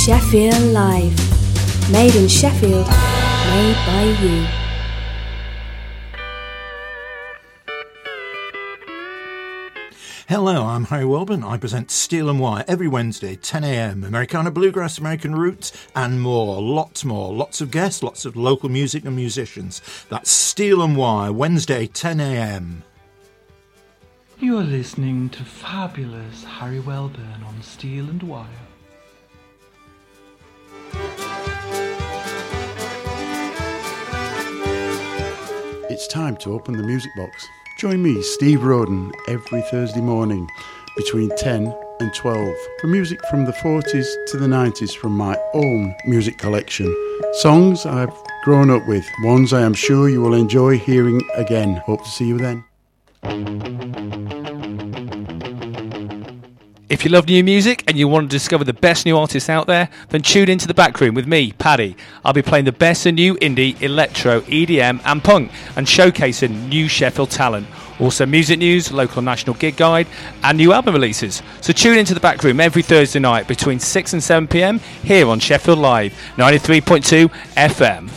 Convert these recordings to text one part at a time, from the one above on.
Sheffield Live. Made in Sheffield, made by you. Hello, I'm Harry Welburn. I present Steel and Wire every Wednesday, 10 a.m. Americana Bluegrass, American Roots, and more. Lots more. Lots of guests, lots of local music and musicians. That's Steel and Wire, Wednesday, 10 a.m. You're listening to fabulous Harry Welburn on Steel and Wire. It's time to open the music box. Join me, Steve Roden, every Thursday morning between 10 and 12 for music from the 40s to the 90s from my own music collection. Songs I've grown up with, ones I am sure you will enjoy hearing again. Hope to see you then. If you love new music and you want to discover the best new artists out there, then tune into The Backroom with me, Paddy. I'll be playing the best of new indie, electro, EDM and punk and showcasing new Sheffield talent. Also music news, local national gig guide and new album releases. So tune into The Backroom every Thursday night between 6 and 7 p.m. here on Sheffield Live, 93.2 FM.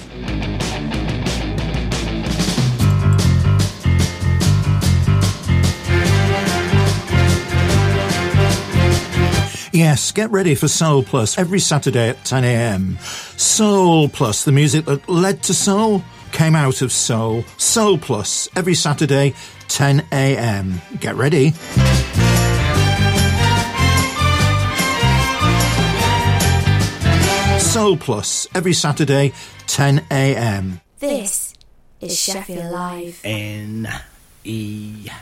Yes, get ready for Soul Plus every Saturday at 10 a.m. Soul Plus, the music that led to soul, came out of soul. Soul Plus every Saturday, 10 a.m. Get ready. Soul Plus every Saturday, 10 a.m. This is Sheffield Live. N-E-X-T.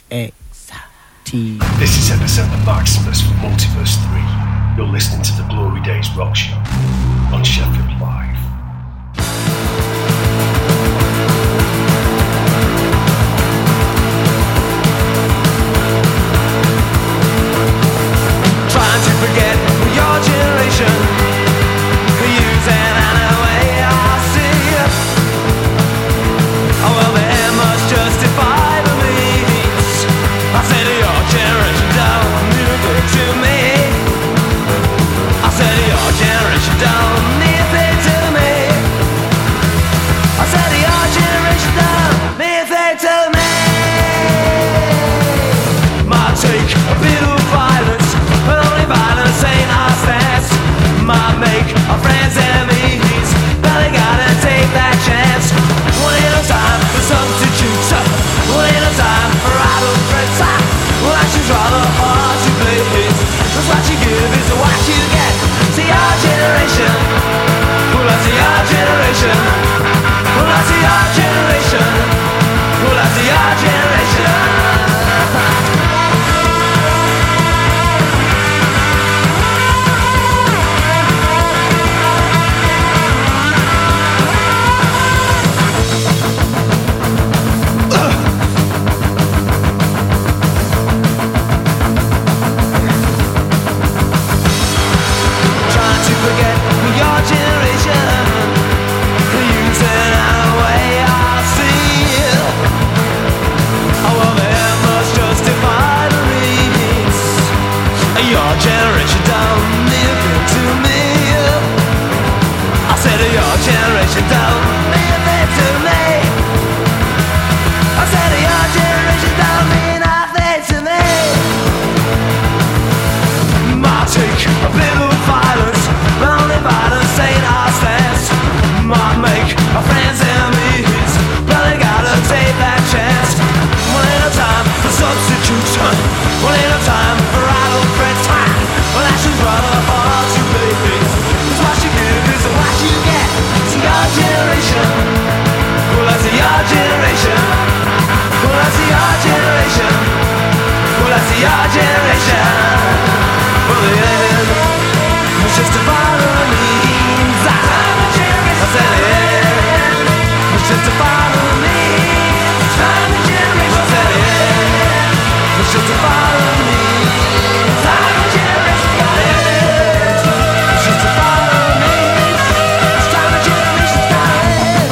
This is Epicenter Maximus from Multiverse 3. You're listening to the Glory Days Rock Show on Sheffield Live. Trying to forget your generation, using any way I see. Oh well, the end must justify the means. I said your generation don't mean good to me. I said your generation don't mean anything to me. I said your generation don't mean anything to me. Might take a bit of violence, but only violence ain't our stance. Might make our friends enemies, but they gotta take that chance. One ain't no time for substitutes, one ain't no time for idle threats. Well, action's rather hard to please, 'cause what you give is what you get. See our generation, well I see our generation, well I see our generation, well I see our generation. Forget your generation, using our way I see. Oh well, there must justify the means. Your generation don't mean anything to me. I said your generation don't mean anything to me. I said your generation don't mean nothing to me. Might take a bit of violence, only violence ain't our stance. Might make our friends enemies, but they gotta take that chance. One ain't no time for substitutes, one ain't no time for idle threats. Well, action's rather hard to please, 'cause what you give is what you get. It's your generation, well that's your generation, well that's your generation, well that's your generation. Well the end was just a follow means. I said the end was just a follow means. I said the end was just a follow means. The end was just a follow means. It's time the generation's dying.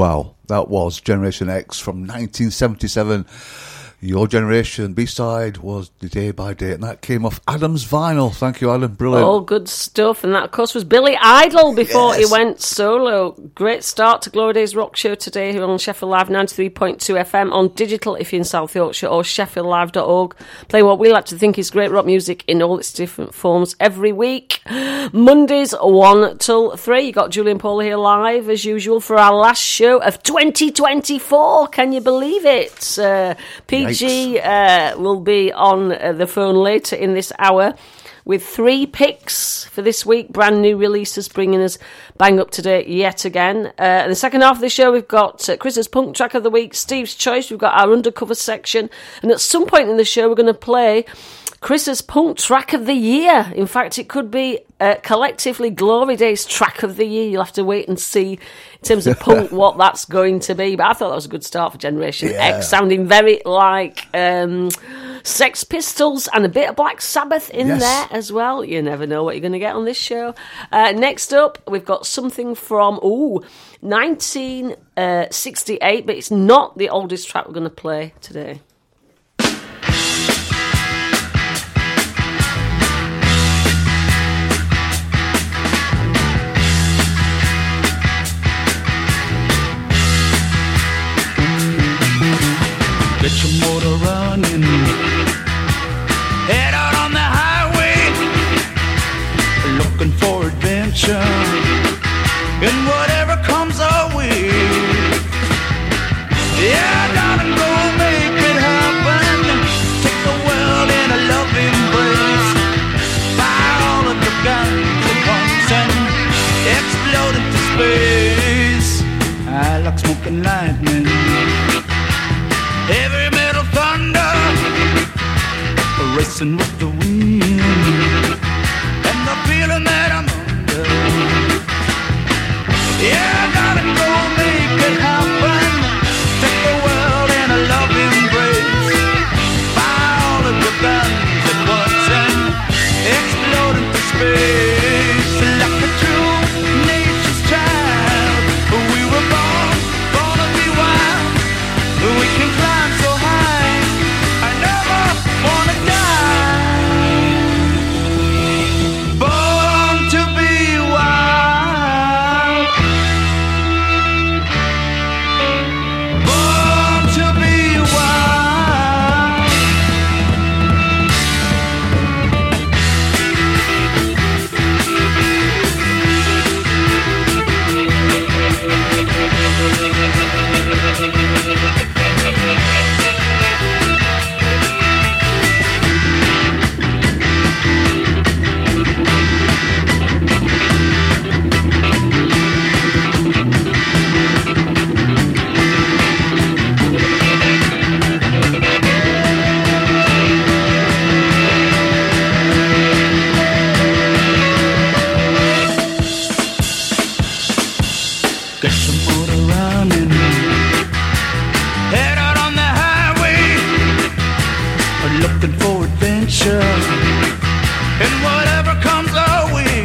Wow, that was Generation X from 1977. Your Generation B-side was The Day by Day, and that came off Adam's vinyl. Thank you, Adam. Brilliant. All good stuff. And that, of course, was Billy Idol before he went solo. Great start to Glory Days Rock Show today here on Sheffield Live 93.2 FM, on digital if you're in South Yorkshire, or sheffieldlive.org. Playing what we like to think is great rock music in all its different forms every week. Mondays 1 till 3. You got Julian Paul here live, as usual, for our last show of 2024. Can you believe it? PG will be on the phone later in this hour with 3 picks for this week. Brand new releases bringing us bang up to date yet again. In the second half of the show, we've got Chris's Punk Track of the Week, Steve's Choice, we've got our Undercover section, and at some point in the show, we're going to play Chris's Punk Track of the Year. In fact, it could be collectively Glory Days Track of the Year. You'll have to wait and see in terms of punk what that's going to be. But I thought that was a good start for Generation X, sounding very like Sex Pistols and a bit of Black Sabbath in there as well. You never know what you're going to get on this show. Next up, we've got something from 1968, but it's not the oldest track we're going to play today. Get your motor running, head out on the highway, looking for adventure, and whatever comes our way. Yeah, darling, go make it happen. Take the world in a loving embrace. Fire all of your guns at once and explode into space. I like smoking lightning, heavy metal thunder, racing with the wind, and the feeling that I'm under. Yeah, gotta go make it happen. Take the world in a loving embrace. Fire all of your guns at once and explode into space. Like a true nature's child, we were born to be wild. We can climb so high, I never wanna die. Born to be wild. Born to be wild. Get your motor running, head out on the highway, looking for adventure, and whatever comes our way.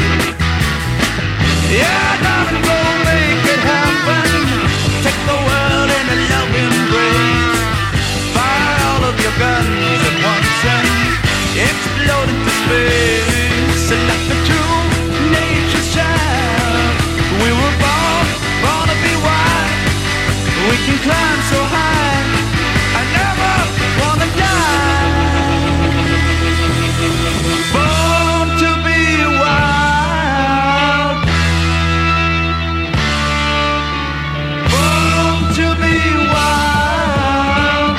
Yeah, darling, go make it happen. Take the world in a loving embrace. Fire all of your guns at once and explode into space. Like the true nature's child, we were born to be wild. We can climb so high, I never wanna die. Born to be wild. Born to be wild.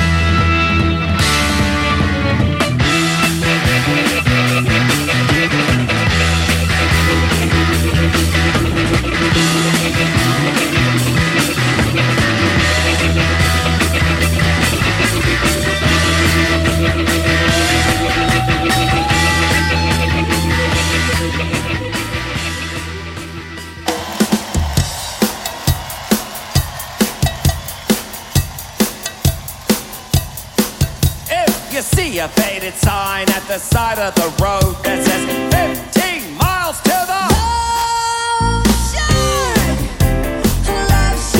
You see a faded sign at the side of the road that says 15 miles to the Love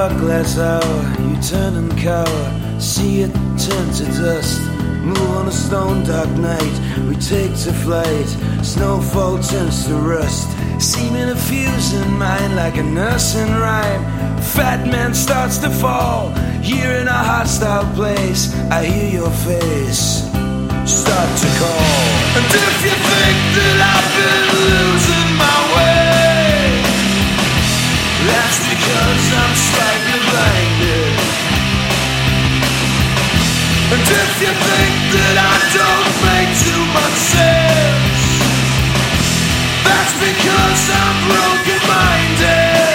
dark glass hour, you turn and cower, see it turn to dust. Move on a stone dark night, we take to flight, snowfall turns to rust. Seeming to fuse in mind like a nursing rhyme. Fat man starts to fall, here in a hostile place, I hear your face start to call. And if you think that I've been losing my way, that's because I'm slightly blinded. And if you think that I don't make too much sense, that's because I'm broken-minded.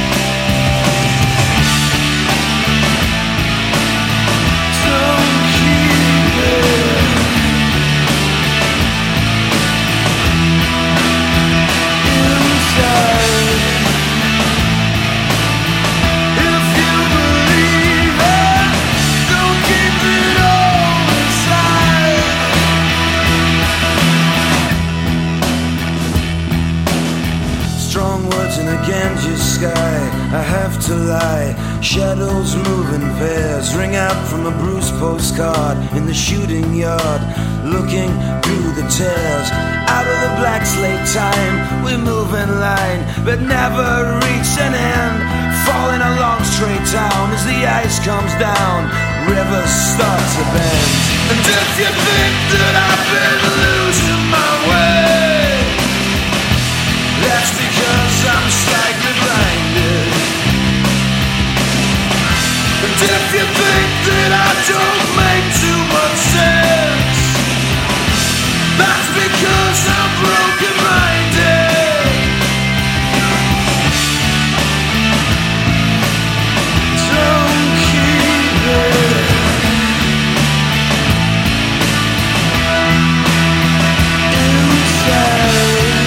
Don't keep it inside. If you believe it, don't keep it all inside. Strong words in a Ganges sky, I have to lie. Shadows move in pairs, ring out from a bruised postcard in the shooting yard, looking through the tears. Out of the black slate time, we move in line, but never reach an end. Falling along straight down as the ice comes down, rivers start to bend. And if you think that I've been losing my way, that's because I'm slightly blinded. And if you think that I don't make too much sense, that's because I'm broken-minded. Don't keep it inside.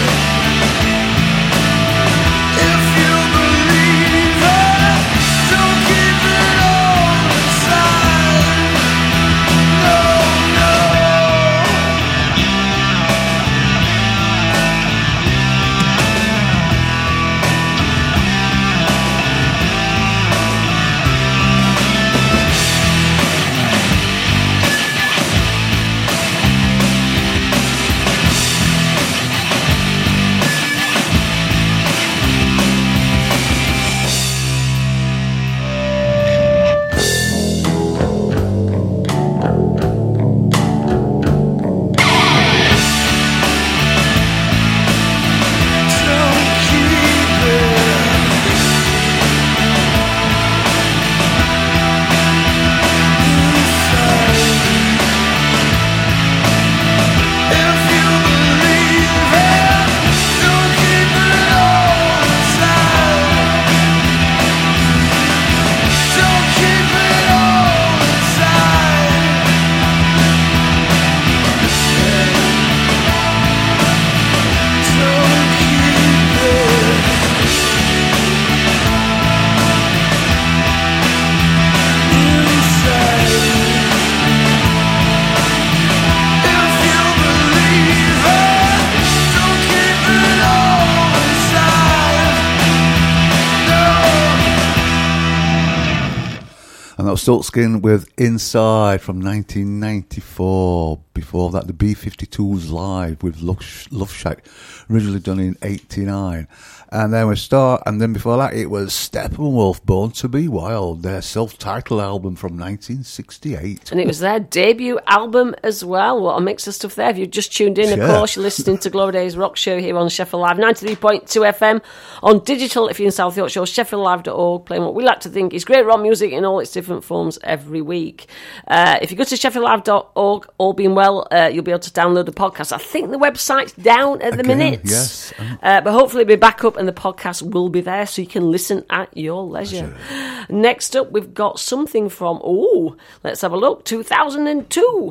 If you believe it, don't keep it all inside. No, no. Silkskin with Inside from 1994. Before that, the B-52s live with Love Shack, originally done in 89. And then before that, it was Steppenwolf, Born to Be Wild, their self-titled album from 1968. And it was their debut album as well. What a mix of stuff there. If you've just tuned in, of course, you're listening to Glory Days Rock Show here on Sheffield Live, 93.2 FM, on digital if you're in South Yorkshire, sheffieldlive.org, playing what we like to think is great rock music in all its different forms every week. If you go to sheffieldlive.org, all being well, you'll be able to download the podcast. I think the website's down at the minute. Yes. But hopefully it'll be back up and the podcast will be there so you can listen at your leisure. Next up, we've got something from, let's have a look, 2002.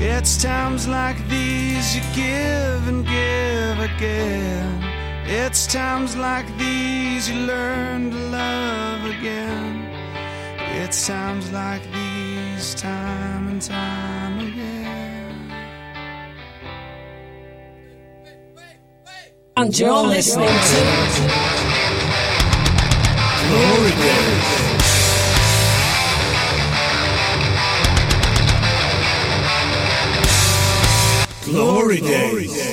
It's times like these you give and give again. It's times like these you learn to love again. It's times like these, time and time again. And you're listening to Glory Days. Glory Days.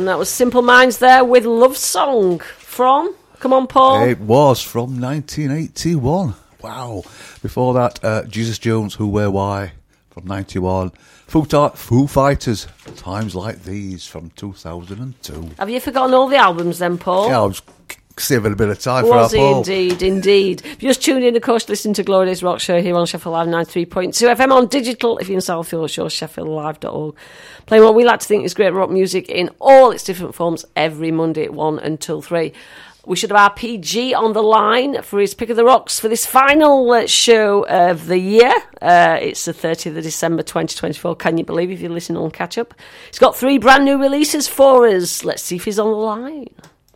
And that was Simple Minds there with Love Song from, come on, Paul. It was from 1981. Wow. Before that, Jesus Jones, Who, Where, Why from 91. Foo Fighters, Times Like These from 2002. Have you forgotten all the albums then, Paul? Yeah, I was saving a bit of time for our Paul. Indeed. If you just tuned in, of course, listen to Glory Days Rock Show here on Sheffield Live 93.2 FM on digital, if you're in South Yorkshire, sheffieldlive.org. Playing what we like to think is great rock music in all its different forms every Monday at 1 until 3. We should have our PG on the line for his Pick of the Rocks for this final show of the year. It's the 30th of December 2024. Can you believe, if you're listening on Catch Up? He's got 3 brand new releases for us. Let's see if he's on the line.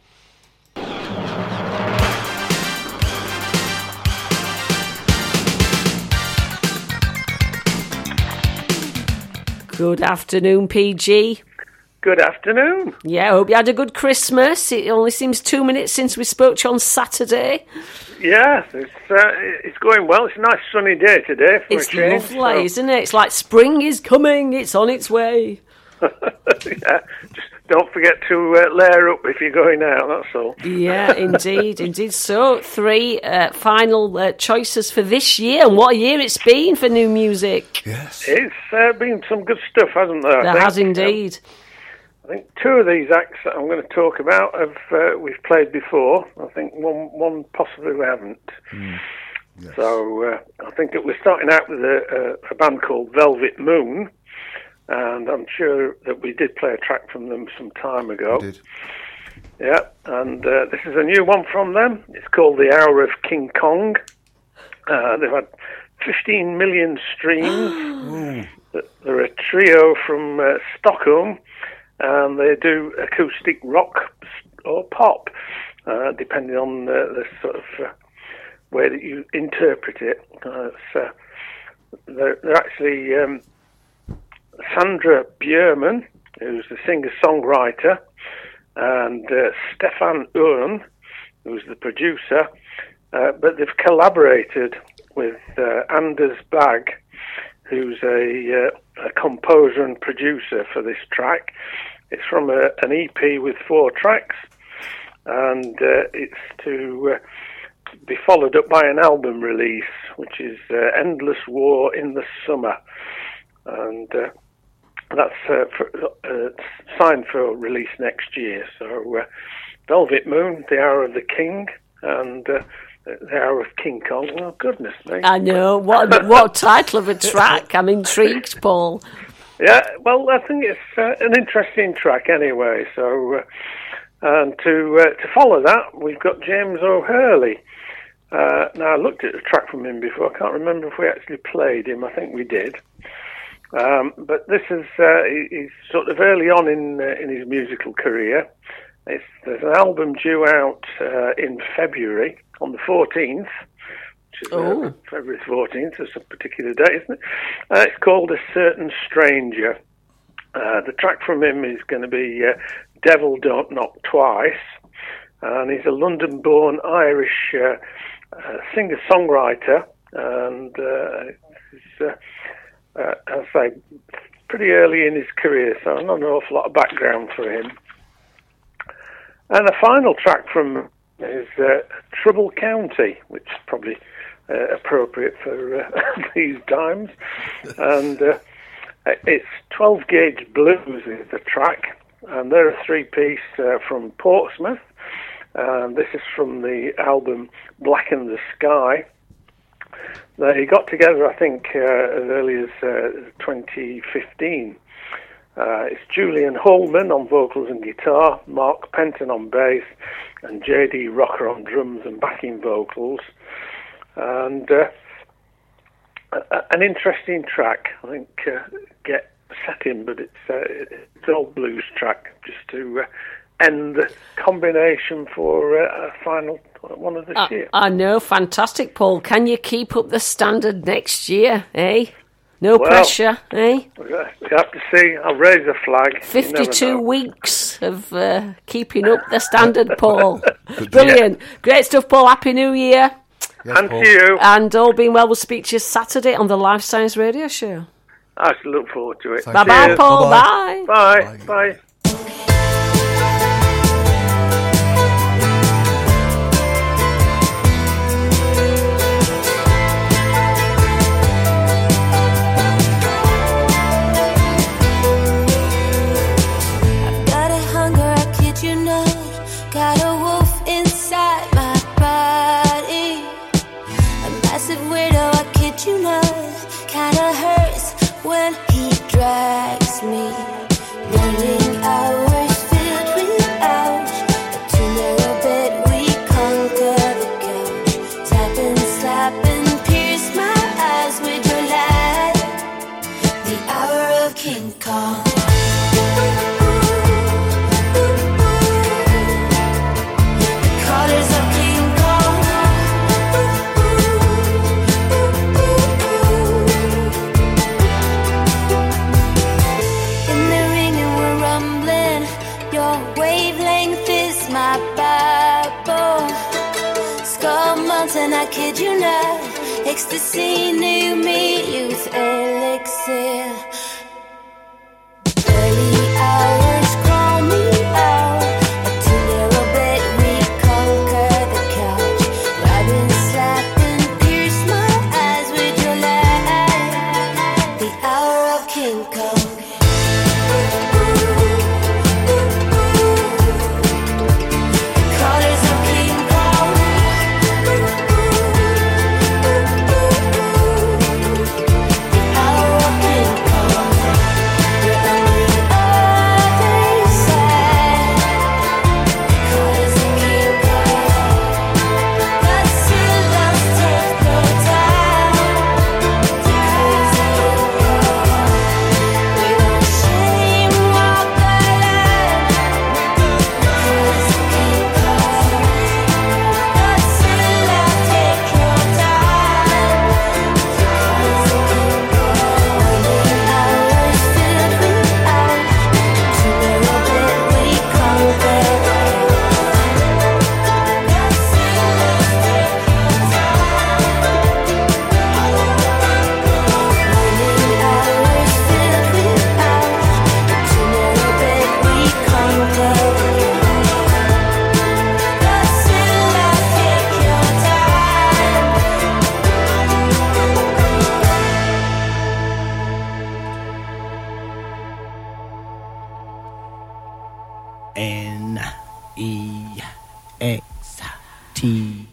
Good afternoon, PG. Good afternoon. Yeah, I hope you had a good Christmas. It only seems 2 minutes since we spoke to you on Saturday. Yeah, it's going well. It's a nice sunny day today for a change. It's lovely, isn't it? It's like spring is coming. It's on its way. Yeah, just don't forget to layer up if you're going out, that's all. Yeah, indeed. So, 3 final choices for this year, and what a year it's been for new music. Yes. It's been some good stuff, hasn't there? There has indeed. I think 2 of these acts that I'm going to talk about we've played before. I think one possibly we haven't. Yes. So I think that we're starting out with a band called Velvet Moon, and I'm sure that we did play a track from them some time ago. We did. Yeah, and this is a new one from them. It's called The Hour of King Kong. They've had 15 million streams. They're a trio from Stockholm. And they do acoustic rock or pop, depending on the sort of way that you interpret it. They're actually Sandra Björman, who's the singer-songwriter, and Stefan Örn, who's the producer. But they've collaborated with Anders Bagge, who's a composer and producer for this track. It's from an EP with 4 tracks, and it's to be followed up by an album release, which is Endless War in the Summer. And that's signed for release next year. So Velvet Moon, The Hour of the King, and The Hour of King Kong. Oh, goodness me. I know. What title of a track? I'm intrigued, Paul. Yeah, well, I think it's an interesting track anyway. So, and to follow that, we've got James O'Hurley. Now, I looked at the track from him before. I can't remember if we actually played him. I think we did. But this is he's sort of early on in his musical career. There's an album due out in February on the 14th. February 14th, it's a particular day, isn't it? It's called A Certain Stranger. The track from him is going to be Devil Don't Knock Twice, and he's a London-born Irish singer-songwriter, and he's, I'd say, pretty early in his career, so not an awful lot of background for him. And the final track from is Trouble County, which is probably appropriate for these times, and it's 12 Gauge Blues is the track, and they're a 3-piece from Portsmouth, and this is from the album Blacken the Sky. They got together, I think, as early as 2015. It's Julian Holman on vocals and guitar, Mark Penton on bass, and J.D. Rocker on drums and backing vocals. And an interesting track, I think, get set in, but it's an old blues track, just to end the combination for a final one of this year. I know, fantastic, Paul. Can you keep up the standard next year, eh? No pressure, eh? We have to see. I'll raise a flag. 52 weeks of keeping up the standard, Paul. Brilliant. Yeah. Great stuff, Paul. Happy New Year. Yes, and Paul. To you. And all being well, we'll speak to you Saturday on the Life Science Radio Show. I look forward to it. Bye-bye, Paul. Bye. Bye. Bye. King Kong. Colors of King Kong. In the ring and we're rumbling. Your wavelength is my Bible. Skull Mountain, I kid you not. Ecstasy, new me, youth elixir. Early hours call me out. A 2-0 bed, we conquer the couch. Robin slapping, pierce my eyes with your light. The hour of King Kong. Colors of King Kong. The hour of King Kong. We're on the other side. Colors of King Kong. But still let's take no time. Colors of King Kong. We don't shame, walk the line. Colors of King Kong. But still let's take your time. Colors of King Kong. Waiting hours filled with hours. To narrow bit we conquer the couch. But still let's take your time. Waiting hours filled with hours. To narrow bit we conquer the couch. But still let's take your time. N-E-X-T.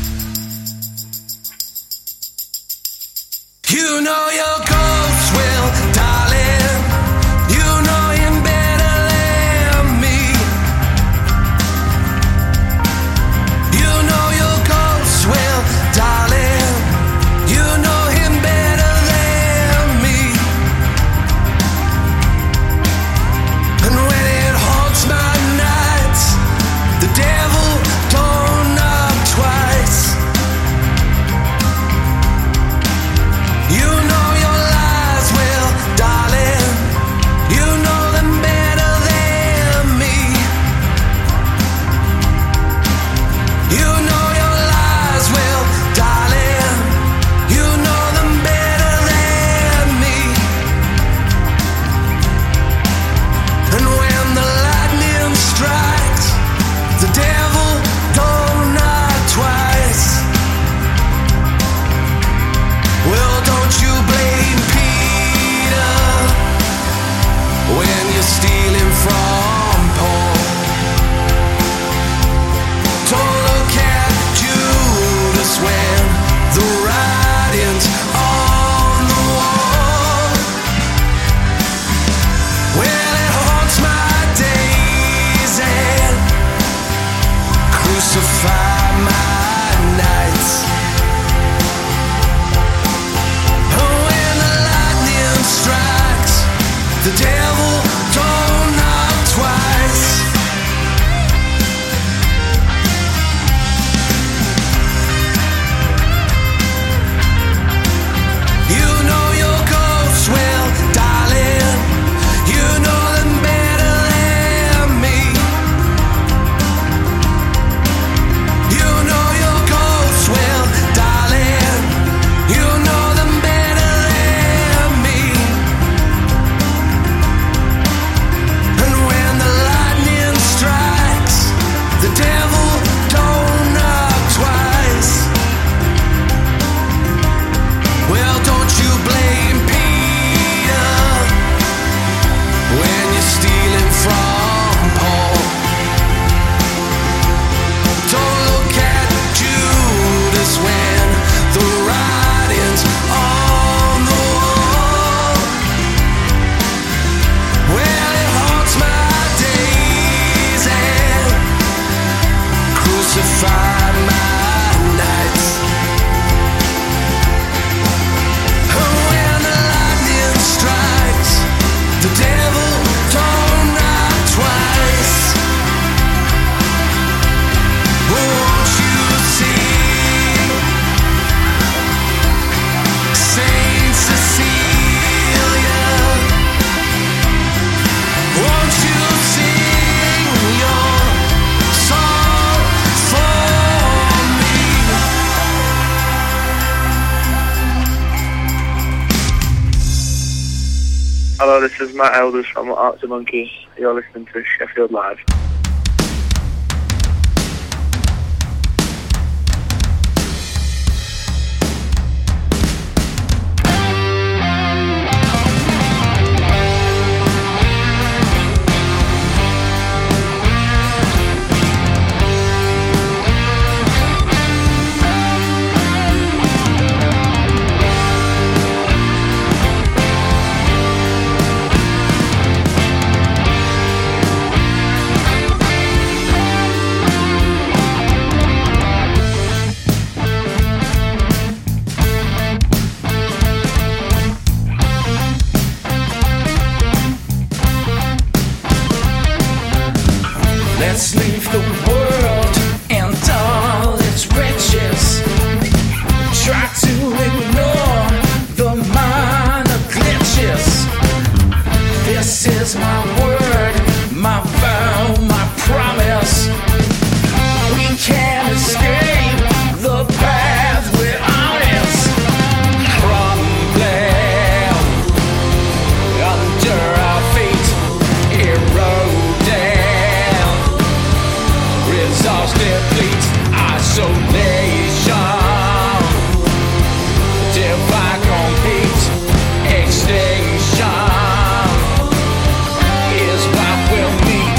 You know your ghost will, darling. You know him better than me. You know your ghost will, darling. You know him better than me. And when it haunts my nights, the devil don't knock twice. You know your lies will, darling. You know them better than me. You know your lies will, darling. You know them better than me. And when the lightning strikes, the devil don't knock twice. Well, don't you blame Peter when you're stealing from Paul. Don't look at Judas when the writing's on the wall. Well, it haunts my days and crucify my nights. When the lightning strikes, the devil don't knock twice. You know your ghost will, darling. You know them better than me. You know your ghost will, darling. You know them better than me. And when the lightning strikes, the devil don't knock twice. Well, don't you blame Peter when you're stealing from Paul. Don't look at Judas when the writing's on the wall. Well, it haunts my days and crucify my nights. When the Hello, this is Matt Elders from Arctic Monkeys. You're listening to Sheffield Live. Let's leave the world and all its riches. Try to ignore the minor glitches. This is my word, my vow, my promise. We can't escape the path we're on. It's crumbling under our feet, eroding. Results deplete, isolation. Divide, compete, extinction is what we'll meet.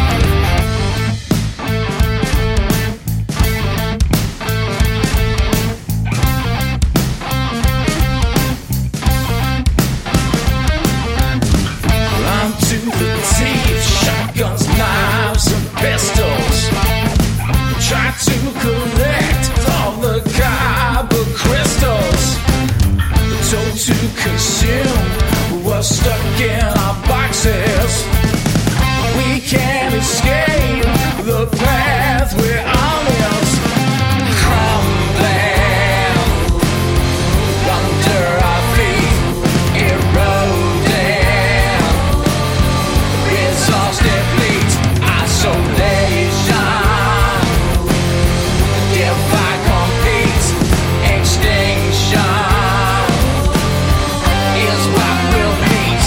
I'm to the teeth, shotguns, knives, and pistols. Try to collect all the copper crystals. Told to consume what's stuck in our boxes. We can't escape the path we're on. It's crumbling under our feet, eroding. Resource deplete, isolation. Divide, compete, extinction is what we'll meet.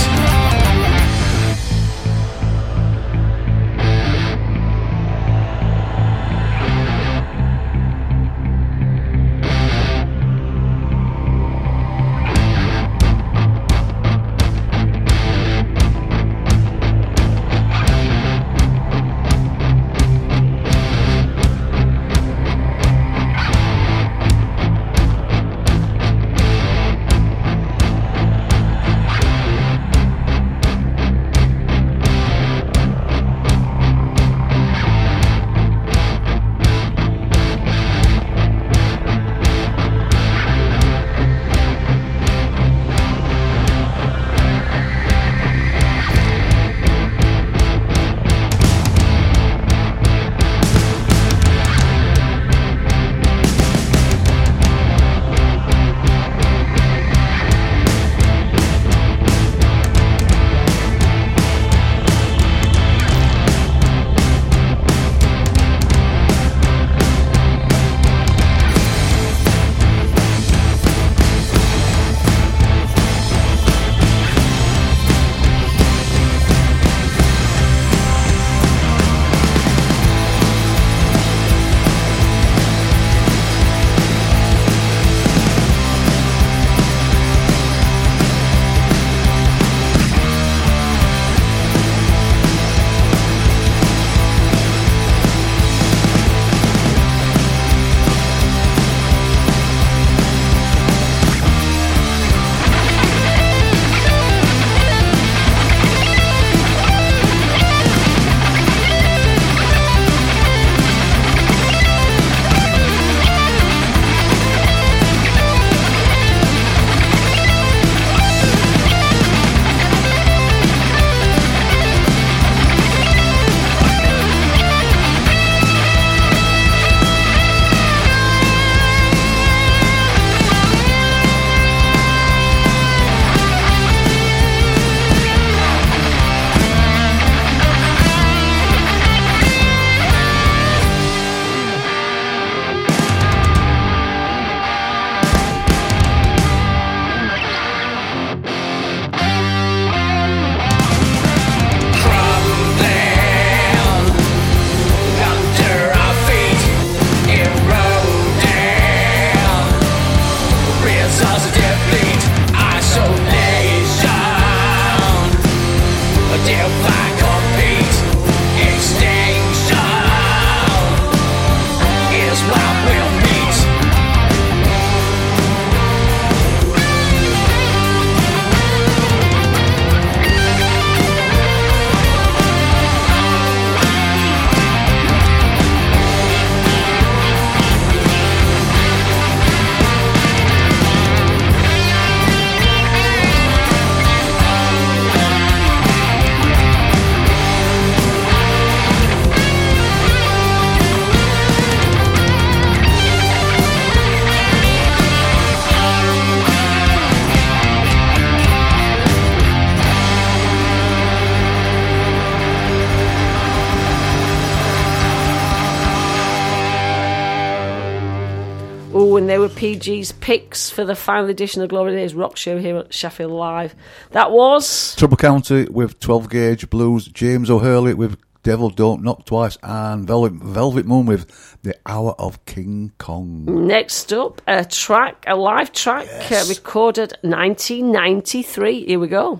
2, and they were PG's picks for the final edition of Glory Days Rock Show here at Sheffield Live. That was Trouble County with 12 Gauge Blues, James O'Hurley with Devil Don't Knock Twice, and Velvet Moon with The Hour of King Kong. next up a live track recorded 1993. Here we go.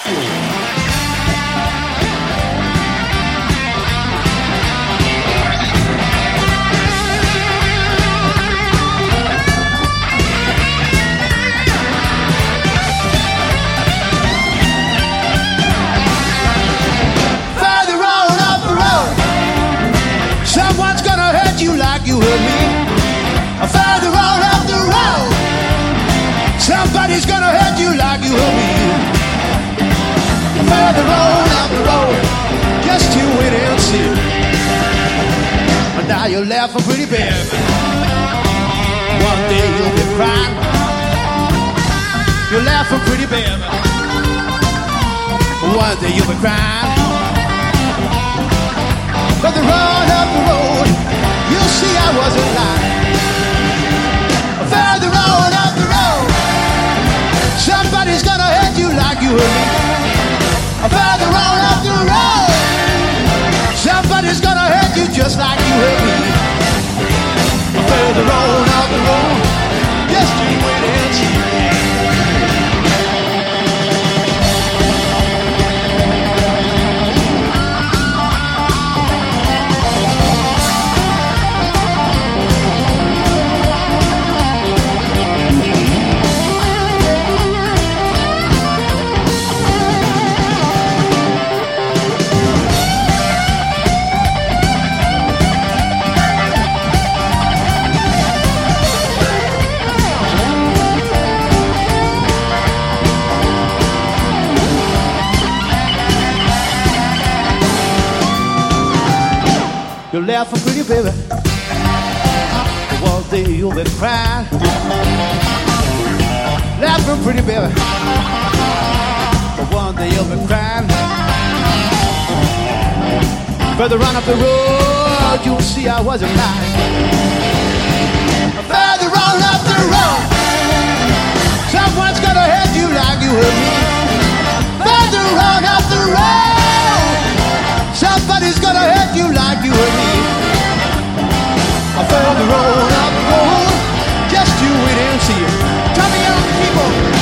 Someone's gonna hurt you like you hurt me. Further on up the road, somebody's gonna hurt you like you hurt me. Further on up the road, just you wait and see. And now you're laughing pretty bad. One day you'll be crying. You're laughing pretty bad. One day you'll be crying. But the road up the road, you'll see I wasn't lying. Further on up the road, somebody's gonna hurt you like you hurt me. Further on up the road, somebody's gonna hurt you just like you hurt me. Further on up the road, just you wait and see. You're laughing pretty, baby. One day you'll be crying. Laughing pretty, baby. One day you'll be crying. Further on up the road, you'll see I wasn't lying. Further on up the road, someone's gonna hurt you like you hurt me. Further on up the road, somebody's gonna hurt you like you hurt me. Further on up the road, just you wait and see. Tell me, young people.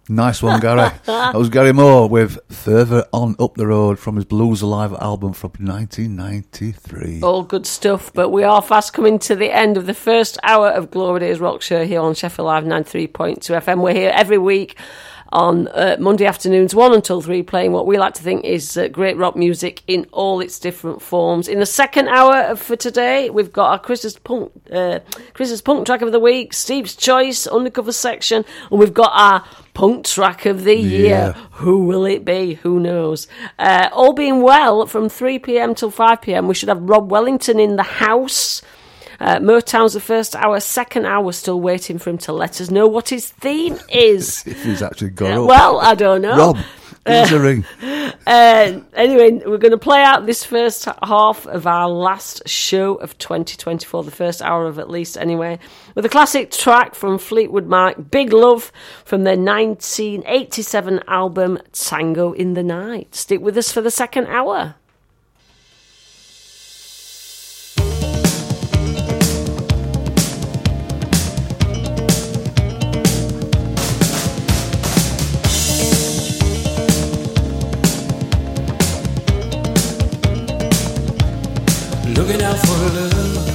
Nice one, Gary. That was Gary Moore with Further On Up the Road from his Blues Alive album from 1993. All good stuff, but we are fast coming to the end of the first hour of Glory Days Rock Show here on Sheffield Live 93.2 FM. We're here every week on Monday afternoons 1 until 3, playing what we like to think is great rock music in all its different forms. In the second hour for today, we've got our Chris's Punk track of the week, Steve's Choice, Undercover section, and we've got our Punk track of the year. Who will it be? Who knows? All being well, from 3 p.m. till 5 p.m, we should have Rob Wellington in the house. Motown's the first hour. Second hour, still waiting for him to let us know what his theme is. If he's actually got up. Well, I don't know. Rob, give us a ring. Anyway, we're going to play out this first half of our last show of 2024, the first hour of at least anyway, with a classic track from Fleetwood Mac, Big Love, from their 1987 album Tango in the Night. Stick with us for the second hour. Looking out for love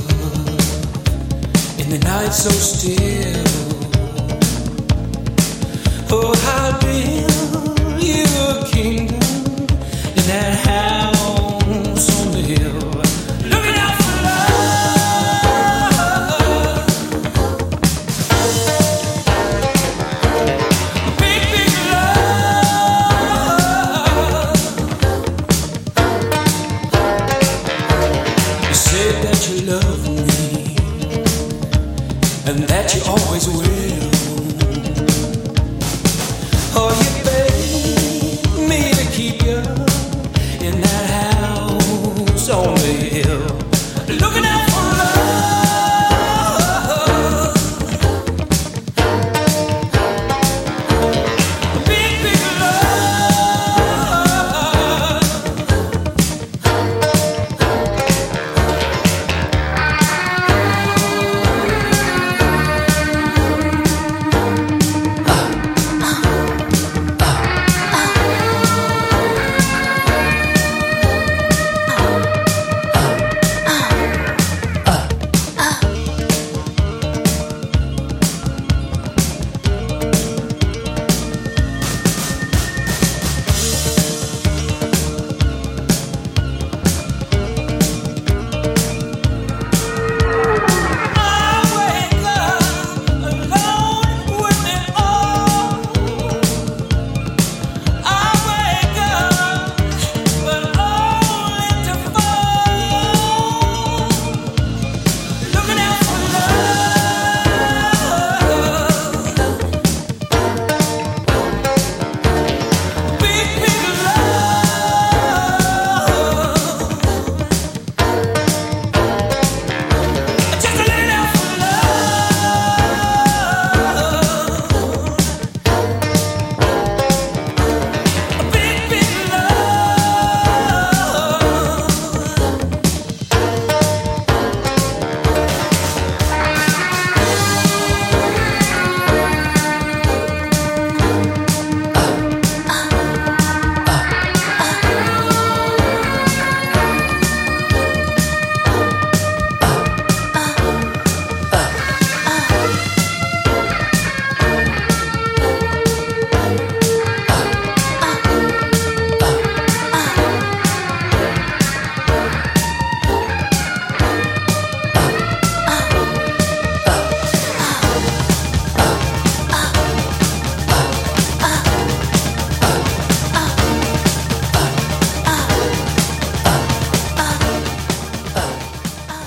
in the night so still. Oh, I'll build you a kingdom in that house on the hill. Looking out for love, big, big love. You say that you love me and that you always will.